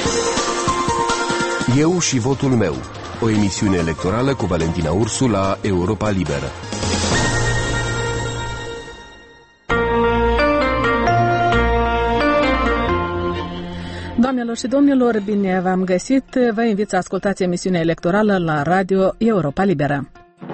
Eu și votul meu. O emisiune electorală cu Valentina Ursu la Europa Liberă. Doamnelor și domnilor, bine v-am găsit. Vă invit să ascultați emisiunea electorală la Radio Europa Liberă.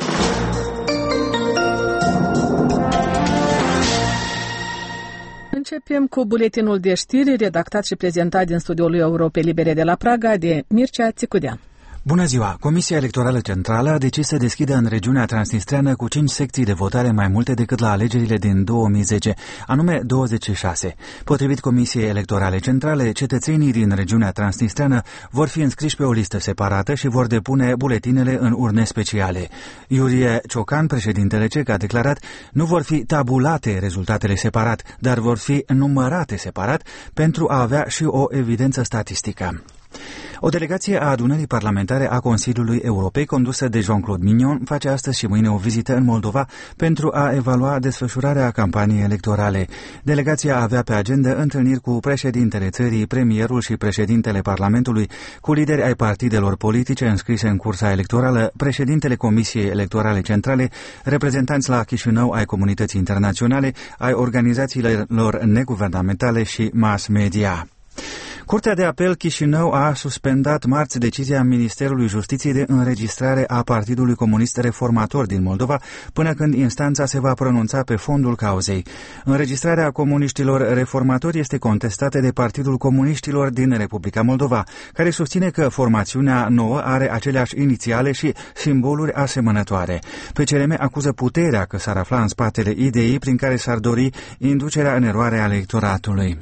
Începem cu buletinul de știri redactat și prezentat din studioul Europei Libere de la Praga de Mircea Țicudean. Bună ziua! Comisia Electorală Centrală a decis să deschidă în regiunea transnistreană cu 5 secții de votare mai multe decât la alegerile din 2010, anume 26. Potrivit Comisiei Electorale Centrale, cetățenii din regiunea transnistreană vor fi înscriși pe o listă separată și vor depune buletinele în urne speciale. Iurie Ciocan, președintele CEC, a declarat: nu vor fi tabulate rezultatele separat, dar vor fi numărate separat pentru a avea și o evidență statistică. O delegație a adunării parlamentare a Consiliului Europei, condusă de Jean-Claude Mignon, face astăzi și mâine o vizită în Moldova pentru a evalua desfășurarea campaniei electorale. Delegația avea pe agenda întâlniri cu președintele țării, premierul și președintele Parlamentului, cu lideri ai partidelor politice înscrise în cursa electorală, președintele Comisiei Electorale Centrale, reprezentanți la Chișinău ai comunității internaționale, ai organizațiilor neguvernamentale și mass media. Curtea de apel Chișinău a suspendat marți decizia Ministerului Justiției de înregistrare a Partidului Comunist Reformator din Moldova, până când instanța se va pronunța pe fondul cauzei. Înregistrarea comuniștilor reformatori este contestată de Partidul Comuniștilor din Republica Moldova, care susține că formațiunea nouă are aceleași inițiale și simboluri asemănătoare. PCRM acuză puterea că s-ar afla în spatele ideii prin care s-ar dori inducerea în eroare a electoratului.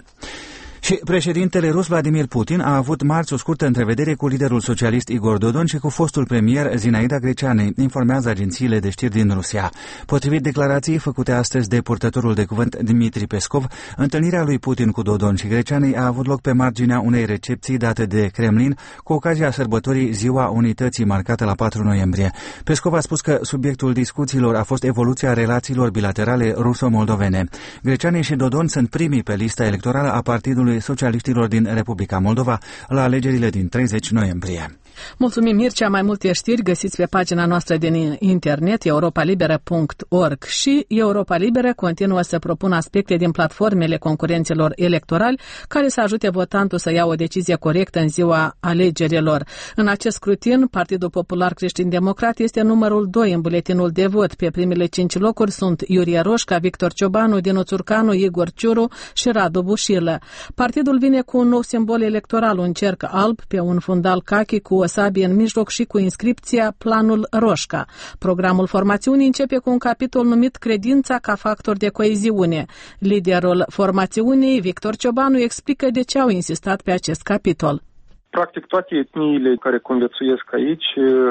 Și președintele rus Vladimir Putin a avut marți o scurtă întrevedere cu liderul socialist Igor Dodon și cu fostul premier Zinaida Greceanu, informează agențiile de știri din Rusia. Potrivit declarației făcute astăzi de purtătorul de cuvânt Dmitri Peskov, întâlnirea lui Putin cu Dodon și Greceanu a avut loc pe marginea unei recepții date de Kremlin cu ocazia sărbătorii Ziua Unității marcată la 4 noiembrie. Peskov a spus că subiectul discuțiilor a fost evoluția relațiilor bilaterale ruso-moldovene. Greceanu și Dodon sunt primii pe lista electorală a Partidului Socialiștilor din Republica Moldova la alegerile din 30 noiembrie. Mulțumim, Mircea. Mai multe știri găsiți pe pagina noastră din internet europalibera.org și Europa Liberă continuă să propună aspecte din platformele concurenților electorali care să ajute votantul să ia o decizie corectă în ziua alegerilor. În acest scrutin, Partidul Popular Creștin-Democrat este numărul 2 în buletinul de vot. Pe primele 5 locuri sunt Iurie Roșca, Victor Ciobanu, Dinu Țurcanu, Igor Ciuru și Radu Bușilă. Partidul vine cu un nou simbol electoral, un cerc alb pe un fundal cachi cu o sabie în mijloc și cu inscripția Planul Roșca. Programul formațiunii începe cu un capitol numit Credința ca factor de coeziune. Liderul formațiunii, Victor Ciobanu, explică de ce au insistat pe acest capitol. Practic toate etniile care conviețuiesc aici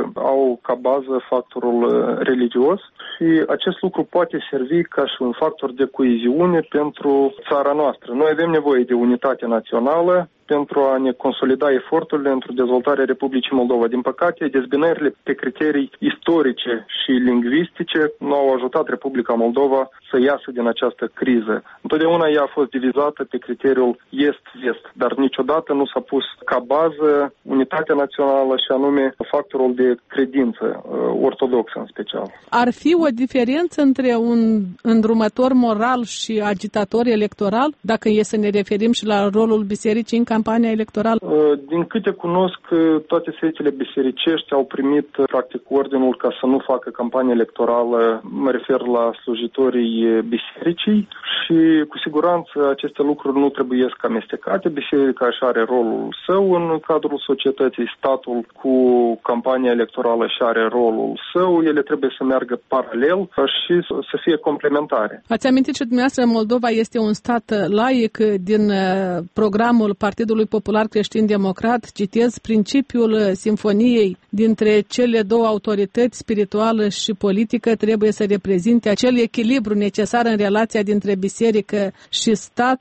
au ca bază factorul religios și acest lucru poate servi ca și un factor de coeziune pentru țara noastră. Noi avem nevoie de unitate națională pentru a ne consolida eforturile pentru dezvoltarea Republicii Moldova. Din păcate, dezbinările pe criterii istorice și lingvistice nu au ajutat Republica Moldova să iasă din această criză. Întotdeauna ea a fost divizată pe criteriul est-vest, dar niciodată nu s-a pus ca bază unitatea națională și anume factorul de credință, ortodoxă în special. Ar fi o diferență între un îndrumător moral și agitator electoral, dacă e să ne referim și la rolul bisericii în campania electorală? Din câte cunosc, toate secțiile bisericești au primit practic ordinul ca să nu facă campanie electorală, mă refer la slujitorii bisericii și cu siguranță aceste lucruri nu trebuie să amestecate. Biserica își are rolul său în cadrul societății, statul cu campania electorală și are rolul său, ele trebuie să meargă paralel și să fie complementare. Ați amintit și dumneavoastră, Moldova este un stat laic. Din programul Partidului Popular Creștin-Democrat citez: principiul simfoniei dintre cele două autorități, spirituală și politică, trebuie să reprezinte acel echilibru necesar în relația dintre biserică și stat.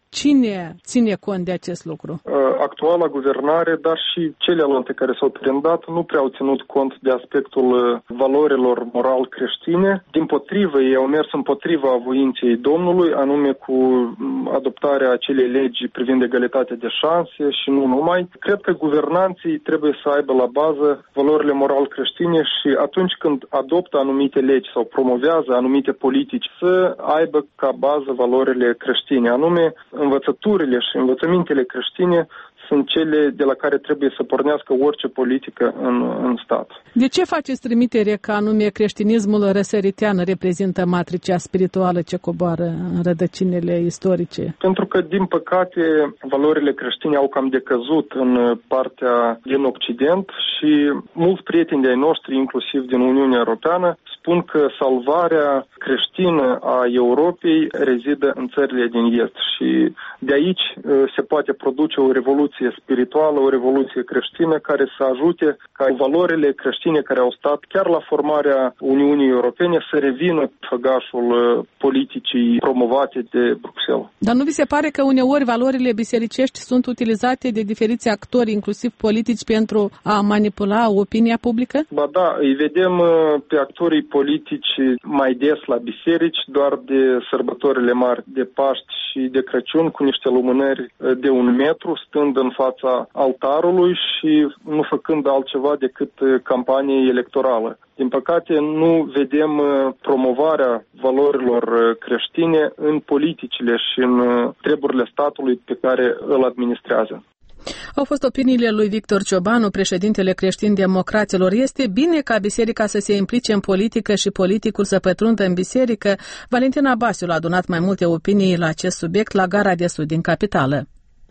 Cine ține cont de acest lucru? Actuala guvernare, dar și celelalte care s-au prindat, nu prea au ținut cont de aspectul valorilor moral creștine. Dimpotrivă, ei au mers împotriva voinței Domnului, anume cu adoptarea acelei legi privind egalitatea de șanse și nu numai. Cred că guvernanții trebuie să aibă la bază valorile moral creștine și atunci când adoptă anumite legi sau promovează anumite politici, să aibă ca bază valorile creștine, anume învățăturile și învățămintele creștine sunt cele de la care trebuie să pornească orice politică în stat. De ce faceți trimitere că anume creștinismul răsăritean reprezintă matricea spirituală ce coboară în rădăcinile istorice? Pentru că, din păcate, valorile creștine au cam decăzut în partea din Occident și mulți prieteni de-ai noștri, inclusiv din Uniunea Europeană, spun că salvarea creștină a Europei rezidă în țările din Est și de aici se poate produce o revoluție spirituală, o revoluție creștină care să ajute ca valorile creștine care au stat chiar la formarea Uniunii Europene să revină făgașul politicii promovate de Bruxelles. Dar nu vi se pare că uneori valorile bisericești sunt utilizate de diferiți actori, inclusiv politici, pentru a manipula opinia publică? Ba da, îi vedem pe actorii politici mai des la biserici, doar de sărbătorile mari de Paști și de Crăciun, cu niște lumânări de 1 metru, stând în fața altarului și nu făcând altceva decât campanie electorală. Din păcate, nu vedem promovarea valorilor creștine în politicile și în treburile statului pe care îl administrează. Au fost opiniile lui Victor Ciobanu, președintele creștin-democraților. Este bine ca biserica să se implice în politică și politicul să pătrundă în biserică? Valentina Basiul a adunat mai multe opinii la acest subiect la Gara de Sud din capitală.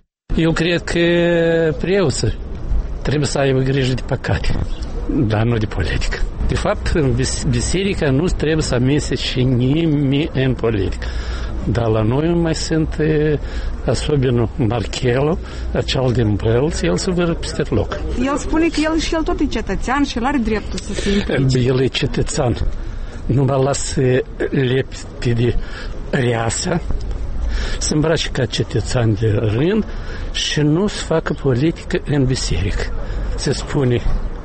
Eu cred că preoții trebuie să aibă grijă de păcate, dar nu de politică. De fapt, în biserică nu trebuie să amestece nimeni în politică. Dar la noi mai sunt, особенно Marchelo, acel din Bălți, el se vede peste loc. El spune că el tot e cetățean și el are dreptul să se implice. El e cetățean. Nu mă lasă lepte de reasă, să îmbrace ca cetățean de rând și nu să facă politică în biserică. Se spune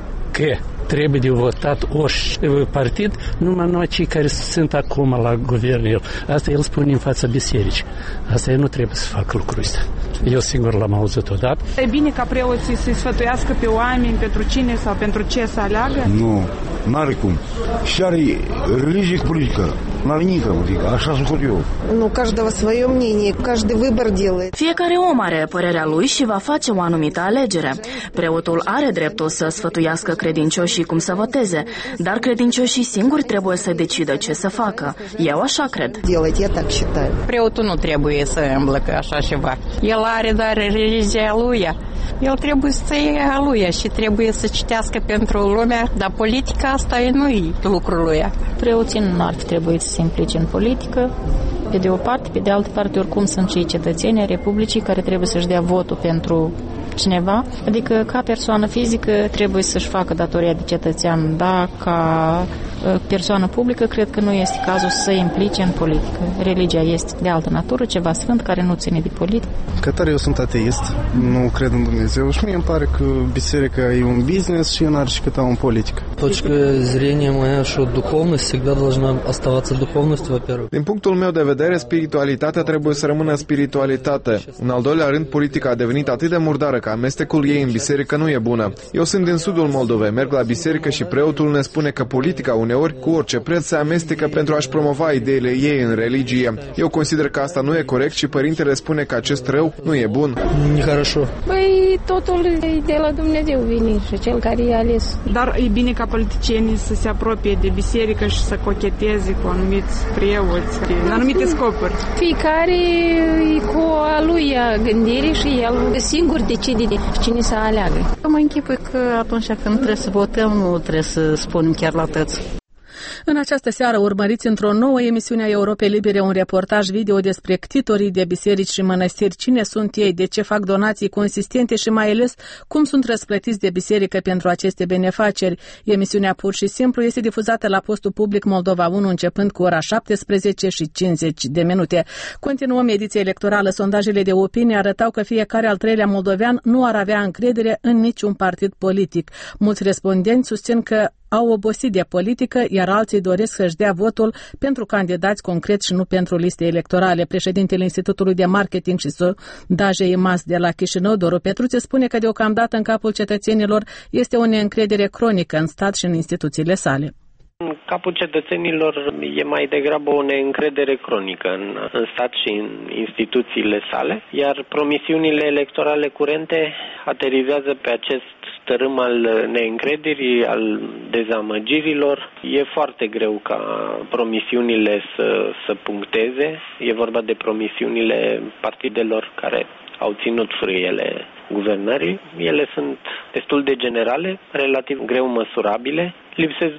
că trebuie de votat orice partid, numai cei care sunt acum la guvern. Asta el spune în fața bisericii. Asta el nu trebuie să facă lucrul ăsta. Eu singur l-am auzit odată. E bine ca preoții să-i sfătuiască pe oameni pentru cine sau pentru ce să aleagă? Nu, n-are cum. Și are religie cu politică. N-are nică, adică așa sunt eu. Nu, каждого свое мнение, каждый выбор делает. Fiecare om are părerea lui și va face o anumită alegere. Preotul are dreptul să sfătuiască credincioșii cum să voteze, dar credincioșii singuri trebuie să decidă ce să facă. Eu așa cred. Preotul nu trebuie să îmblăcă așa ceva. El are doar religia lui. El trebuie să iei a lui și trebuie să citească pentru lumea, dar politica asta nu-i lucrul lui. Preoții nu ar trebui să se implice în politică, pe de o parte, pe de altă parte oricum sunt cei cetățeni ai Republicii care trebuie să-și dea votul pentru cineva, adică ca persoană fizică trebuie să-și facă datoria de cetățean, dar ca persoană publică cred că nu este cazul să se implice în politică. Religia este de altă natură, ceva sfânt care nu ține de politică. Ca tare eu sunt ateist, nu cred în Dumnezeu și mie îmi pare că biserica e un business și n-are și câta în politică. Точка зрения моя, что духовность всегда должна оставаться духовностью, во-первых. Din punctul meu de vedere, spiritualitatea trebuie să rămână spiritualitate. În al doilea rând, politica a devenit atât de murdară că amestecul ei în biserică nu e bună. Eu sunt din sudul Moldovei, merg la biserică și preotul ne spune că politica uneori, cu orice preț, se amestecă pentru a-și promova ideile ei în religie. Eu consider că asta nu e corect și părintele spune că acest rău nu e bun. Păi, totul e de la Dumnezeu vine și cel care i-a ales. Dar e bine ca politicienii să se apropie de biserică și să cocheteze cu anumiți preoți, în anumite scopuri. Fiecare e cu a lui gândire și el singur decide de cine să aleagă. Mă închipui că atunci când trebuie să votăm, nu trebuie să spunem chiar la tăți. În această seară urmăriți într-o nouă emisiune a Europei Libere un reportaj video despre ctitorii de biserici și mănăstiri, cine sunt ei, de ce fac donații consistente și mai ales cum sunt răsplătiți de biserică pentru aceste benefaceri. Emisiunea pur și simplu este difuzată la postul public Moldova 1 începând cu ora 17:50. Continuăm ediția electorală. Sondajele de opinie arătau că fiecare al treilea moldovean nu ar avea încredere în niciun partid politic. Mulți respondenți susțin că au obosit de politică, iar alții doresc să-și dea votul pentru candidați concreți și nu pentru liste electorale. Președintele Institutului de Marketing și Sondaje IMAS de la Chișinău, Doru Petruțe, spune că deocamdată în capul cetățenilor este o neîncredere cronică în stat și în instituțiile sale. În capul cetățenilor e mai degrabă o neîncredere cronică în stat și în instituțiile sale, iar promisiunile electorale curente aterizează pe acest tărâm al neîncrederii, al dezamăgirilor. E foarte greu ca promisiunile să puncteze. E vorba de promisiunile partidelor care au ținut frâiele guvernării. Ele sunt destul de generale, relativ greu măsurabile. Lipsesc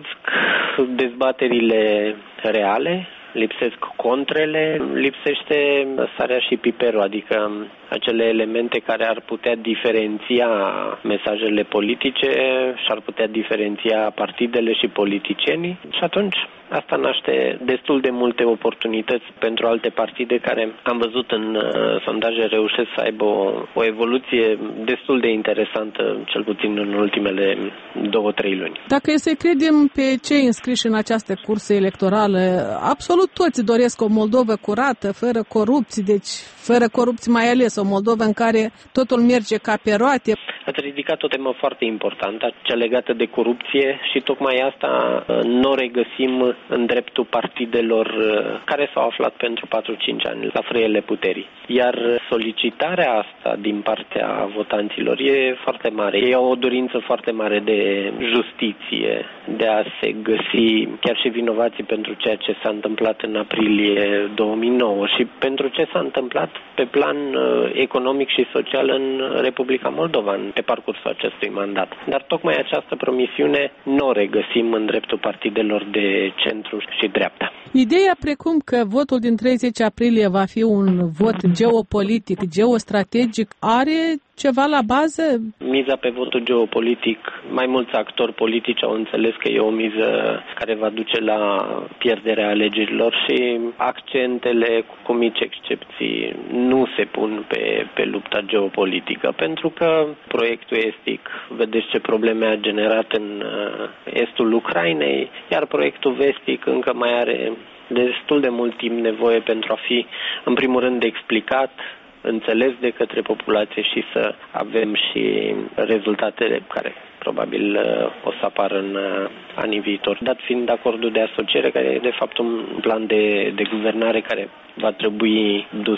dezbaterile reale, lipsesc contrele, lipsește sarea și piperul, adică acele elemente care ar putea diferenția mesajele politice și ar putea diferenția partidele și politicienii. Și atunci asta naște destul de multe oportunități pentru alte partide care, am văzut în sondaje, reușesc să aibă o evoluție destul de interesantă, cel puțin în ultimele 2-3 luni. Dacă e să credem pe cei înscriși în această cursă electorală, absolut toți doresc o Moldovă curată, fără corupții, deci fără corupții mai ales, o Moldovă în care totul merge ca pe roate. Ați ridicat o temă foarte importantă, cea legată de corupție, și tocmai asta nu o regăsim în dreptul partidelor care s-au aflat pentru 4-5 ani la frâiele puterii. Iar solicitarea asta din partea votanților e foarte mare. Ei au o dorință foarte mare de justiție, de a se găsi chiar și vinovații pentru ceea ce s-a întâmplat în aprilie 2009 și pentru ce s-a întâmplat pe plan economic și social în Republica Moldova pe parcursul acestui mandat. Dar tocmai această promisiune nu o regăsim în dreptul partidelor de centru și dreapta. Ideea precum că votul din 30 aprilie va fi un vot geopolitic, geostrategic, are ceva la bază? Miza pe votul geopolitic, mai mulți actori politici au înțeles că e o miză care va duce la pierderea alegerilor și accentele, cu mici excepții, nu se pun pe lupta geopolitică, pentru că proiectul estic, vedeți ce probleme a generat în estul Ucrainei, iar proiectul vestic încă mai are destul de mult timp nevoie pentru a fi, în primul rând, explicat, înțeles de către populație și să avem și rezultatele care probabil o să apară în anii viitori, dat fiind acordul de asociere, care e de fapt un plan de guvernare care va trebui dus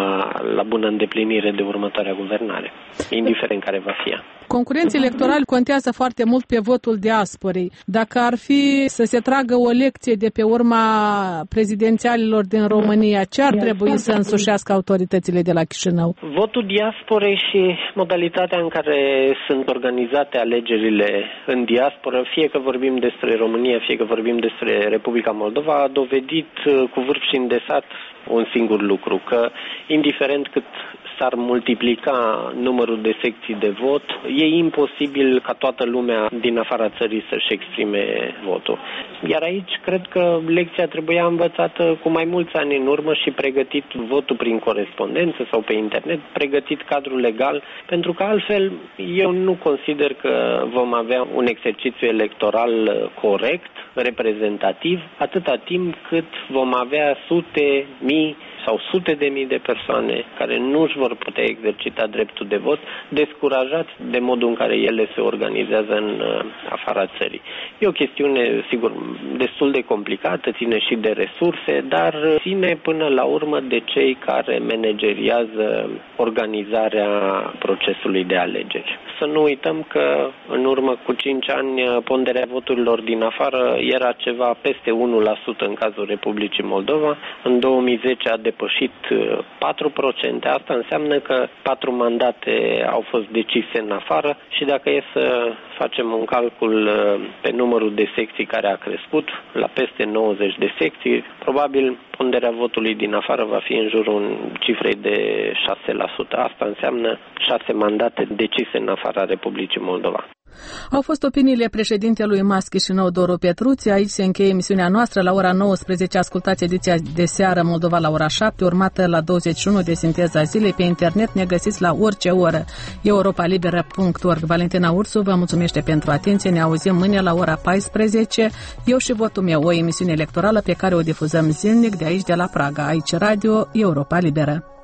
la bună îndeplinire de următoarea guvernare, indiferent care va fi ea. Concurenții electorali contează foarte mult pe votul diasporei. Dacă ar fi să se tragă o lecție de pe urma prezidențialilor din România, ce ar trebui să însușească autoritățile de la Chișinău? Votul diasporei și modalitatea în care sunt organizate alegerile în diasporă, fie că vorbim despre România, fie că vorbim despre Republica Moldova, a dovedit cu vârf și îndesat un singur lucru, că indiferent cât s-ar multiplica numărul de secții de vot, e imposibil ca toată lumea din afara țării să-și exprime votul. Iar aici cred că lecția trebuia învățată cu mai mulți ani în urmă și pregătit votul prin corespondență sau pe internet, pregătit cadrul legal, pentru că altfel eu nu consider că vom avea un exercițiu electoral corect, reprezentativ, atâta timp cât vom avea sute de mii de persoane care nu își vor putea exercita dreptul de vot, descurajați de modul în care ele se organizează în afara țării. E o chestiune, sigur, destul de complicată, ține și de resurse, dar ține până la urmă de cei care manageriază organizarea procesului de alegeri. Să nu uităm că în urmă cu 5 ani ponderea voturilor din afară era ceva peste 1% în cazul Republicii Moldova. În 2010 a depășit depășit 4%. Asta înseamnă că 4 mandate au fost decise în afară și dacă e să facem un calcul pe numărul de secții care a crescut la peste 90 de secții, probabil ponderea votului din afară va fi în jurul cifrei de 6%. Asta înseamnă 6 mandate decise în afara Republicii Moldova. Au fost opiniile președintelui Mas Chișinău, Doru Petruți. Aici se încheie emisiunea noastră. La ora 19 ascultați ediția de seară Moldova la ora 7, urmată la 21 de Sinteza Zilei. Pe internet ne găsiți la orice oră. europalibera.org. Valentina Ursu vă mulțumește pentru atenție. Ne auzim mâine la ora 14. Eu și votul meu, o emisiune electorală pe care o difuzăm zilnic de aici, de la Praga. Aici Radio Europa Liberă.